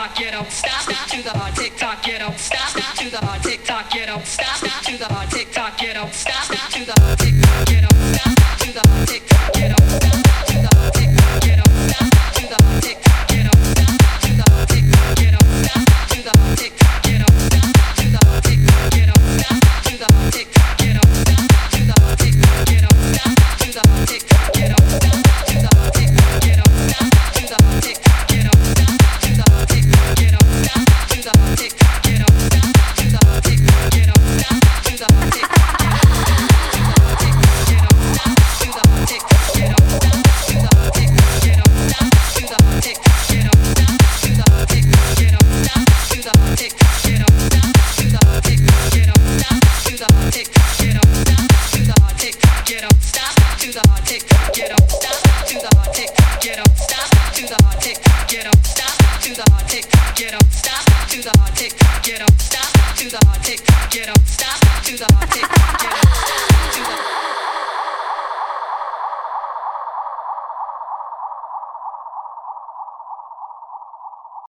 tock, get up, stop, stop to the hard tick tock, get up, stop, stop to the hard tick tock, get up, stop, stop to the hard tick tock, get up, stop, stop to the hard tick tock, get up, stop, stop to the hard tick tock, get up, stop, stop to the hard tick tock, get up, stop, stop to the hard tick tock, get up, stop, stop to the hard tick tock, get up, stop, stop to the hard tick tock, get up, stop, stop to the hard tick tock, get up, stop, stop to the hard tick tock, get up, stop, stop to the hard tick tock, get up, stop, stop to the hard tick tock, get up, stop, stop to the hard tick tock, get up, stop, stop to the hard tick tock, get up, stop, stop to the hard tick tock, get up, stop, stop to the hard tick tock, get up, stop, stop to the hard tick tock, get up, stop, stop to the hard tick tock, get up, stop, stop to the hard tick tock, get up, stop, stop to the hard tick tock, get up, stop, stop to the hard tick tock, get up, stop, stop to the hard tick tock, get up, stop, stop to the hard tick tock, get up, stop, stop to the hard tick tock, get up, stop, stop to the hard tick tock, get up, stop, stop to the hard tick tock, get up, stop, stop to the hard tick tock, get up, stop, stop to the hard tick tock, get up, stop, stop to the hard tick tock, get up, stop, stop to the hard tick tock, get up, stop, stop to the hard tick tock, get up, stop, stop to the hard tick tock, get up, stop, stop to the hard tick tock.